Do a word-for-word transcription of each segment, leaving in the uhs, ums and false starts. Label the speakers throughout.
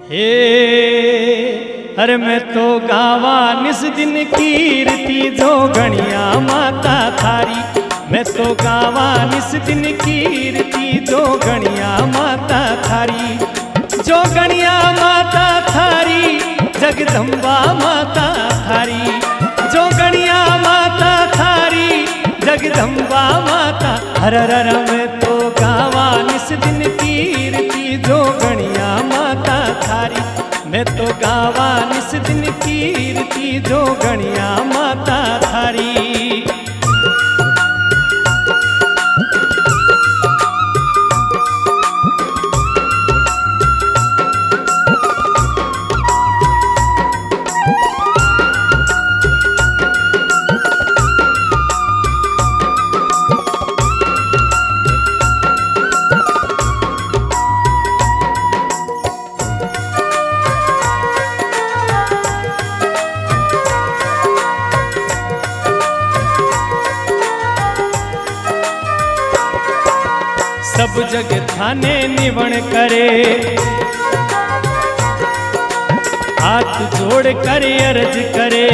Speaker 1: हे अरे मैं तो गावा निस दिन कीर्ति जो गणिया माता थारी। मैं तो गावा निस दिन कीर्ति जो गणिया माता थारी। जो गणिया माता थारी जगदम्बा माता थारी। जो गणिया माता थारी जगदम्बा माता। हर हर मैं तो गावा निस दिन कीर्ति जो गणिया माता थारी। मैं तो गावा निस दिन कीर्ति जो गणिया माता थारी। सब जग थाने निवण करे हाथ जोड़ कर अर्ज करे।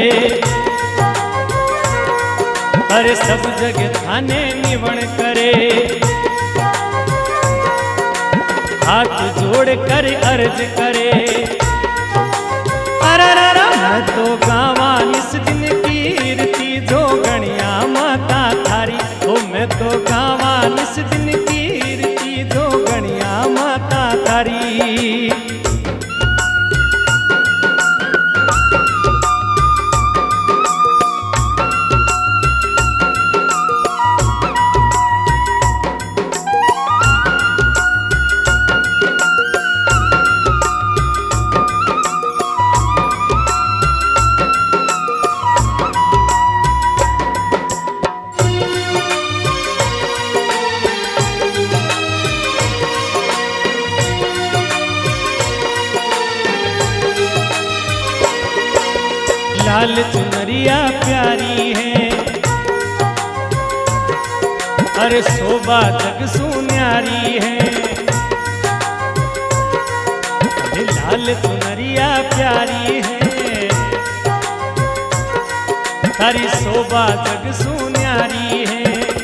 Speaker 1: अरे सब जग थाने निवण करे हाथ जोड़ कर अर्ज करे। अरे मैं तो गावा निस दिन कीर्ति जो गणिया माता थारी। ओ मैं तो गावा निस दिन कीर्ति जो गणिया माता थारी। लाल चुनरिया प्यारी है अरे शोभा जग सुन्यारी है। अरे लाल चुनरिया प्यारी है तारी शोभा जग सुन्यारी है।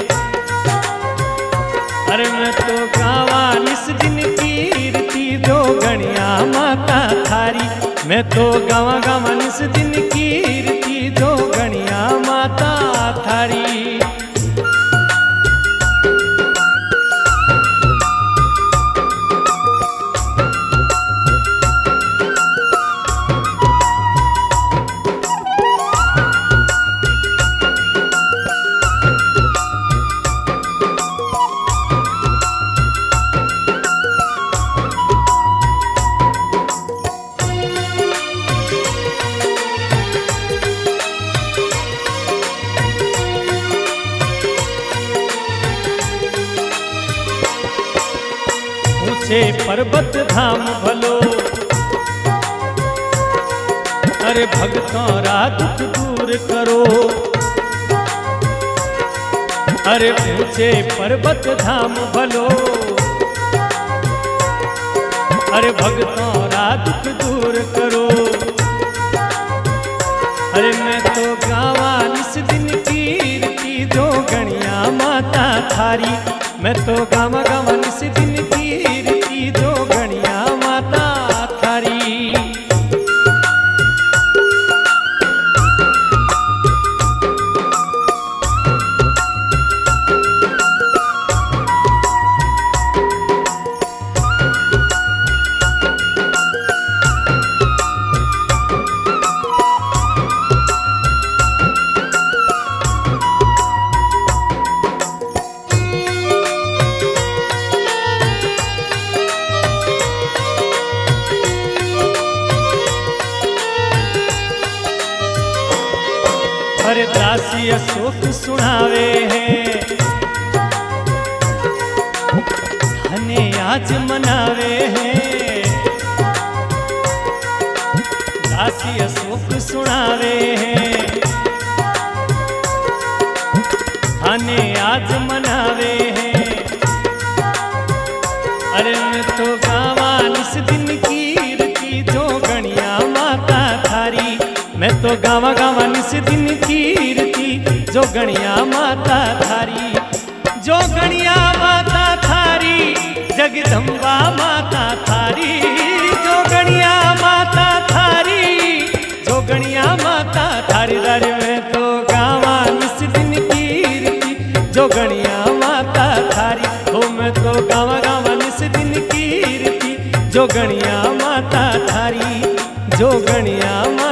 Speaker 1: अरे मैं तो गावा निस दिन कीर्ति जो गणिया माता थारी। मैं तो गावा गावा निस दिन कीर्ति जो गणिया माता थारी। ऊंचे पर्वत धाम भलो अरे भक्तों रा दुख दूर करो। अरे ऊंचे पर्वत धाम भलो अरे भक्तों रा दुख दूर करो। अरे मैं तो गावा निस दिन कीर्ति जो गणिया माता थारी। मैं तो गावा गावा निस दिन कीर्ति जो गणिया माता थारी। हर दासी अशोक सुनावे हैं धने आज मनावे हैं। दासी अशोक सुनावे हैं धने आज मनावे हैं। अरे मैं तो गावा निस दिन कीर्ति गावा गावा निस दिन कीर्ति जोगणिया माता थारी। जोगणिया माता थारी जगदम्बा माता थारी। जोगणिया माता थारी जोगणिया माता थारी। दर में तो गावा निस दिन कीर्ति जोगणिया माता थारी। हो मैं तो गावा गावा निस दिन कीर्ति जोगणिया माता थारी। जोगणिया